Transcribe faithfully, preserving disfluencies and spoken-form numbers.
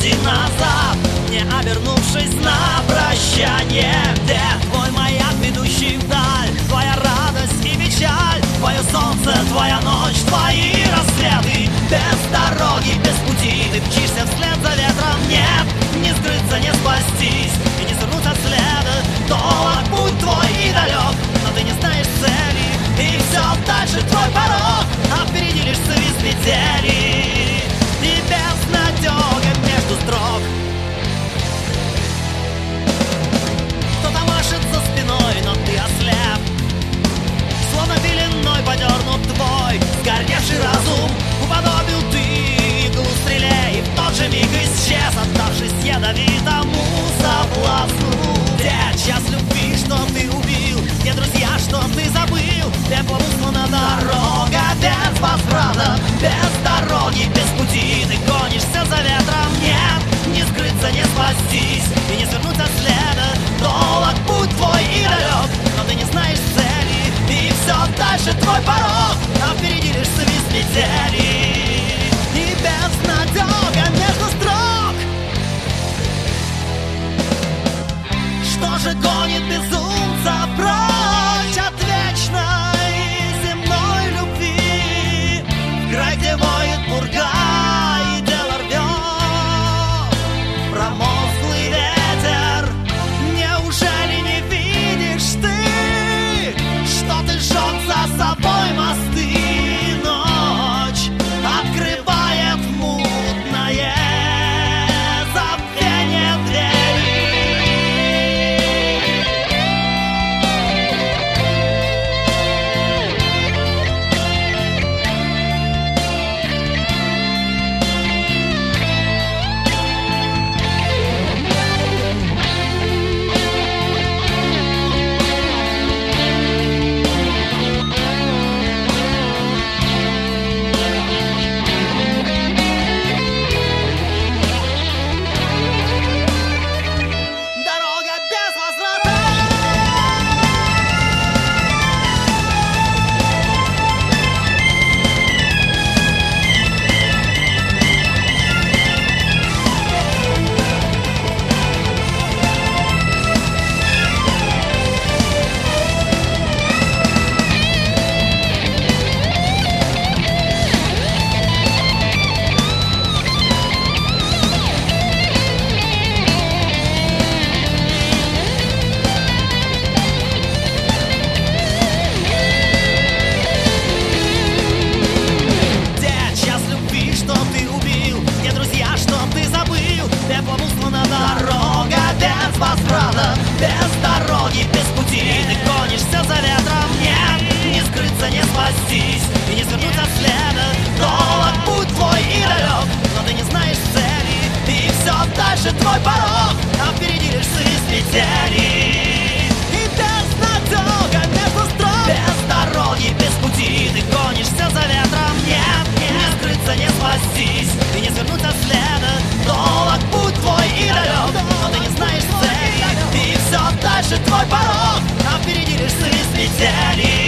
пути назад, не обернувшись на прощание. Где твой маяк, ведущий вдаль, твоя радость и печаль, твое солнце, твоя ночь, твои рассветы? Без дороги, без пути ты мчишься вслед за ветром. Нет, не скрыться, не спастись и не свернуть от следа. Долг путь твой и далек, но ты не знаешь цели, и все дальше твой порог, а впереди лишь свист метели и безнадега между строк. Кто-то машет за спиной, но ты ослеп, словно пеленой подернут твой сгоревший разум. Уподобил ты иглу стреле, и в тот же миг исчез, отдавшись ядовитому соблазну. Где час любви, что ты убил, где друзья, что ты забыл, пеплом услана дорога без возврата. Без дороги, без пути ты гонишься за ветром. Нет, не скрыться, не спастись и не свернуть от следа. Долг путь твой и далек, но ты не знаешь цели, и все дальше твой порог, а впереди лишь свист метели и безнадега между строк. Что же гонит безумца прочь от вечной земной любви, в край, где воет пурга и дело рвет промозглый ветер? Неужели не видишь ты, что ты сжег за собой мосты? Ночь открывает мутное забвение двери. Дорога без возврата. Где час любви, что ты убил, где друзья, что ты забыл, пеплом услана дорога без возврата. Без дороги, без пути ты гонишься за ветром. Нет, не скрыться, не спастись и не свернуть от следа. Долг путь твой и далек, но ты не знаешь цели, и все дальше твой порог, а впереди лишь свист метели и безнадега между строк. Без дороги, без пути ты гонишься за ветром. Нет, не скрыться, не спастись и не свернуть от следа. Долг путь твой и далек, но ты не знаешь цели, и все дальше твой порог, а впереди лишь свист метели